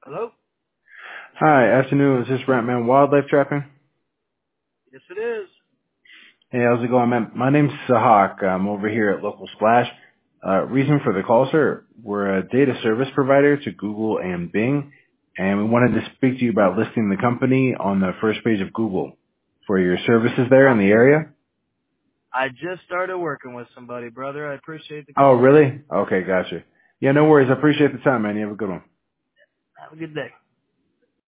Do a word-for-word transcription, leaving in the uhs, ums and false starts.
Hello? Hi, afternoon. Is this Ratman Wildlife Trapping? Yes, it is. Hey, how's it going, man? My name's Sahak. I'm over here at Local Splash. Uh, reason for the call, sir, we're a data service provider to Google and Bing, and we wanted to speak to you about listing the company on the first page of Google for your services there in Uh, the area. I just started working with somebody, brother. I appreciate the Oh, call. really? Okay, gotcha. Yeah, no worries. I appreciate the time, man. You have a good one. Have a good day.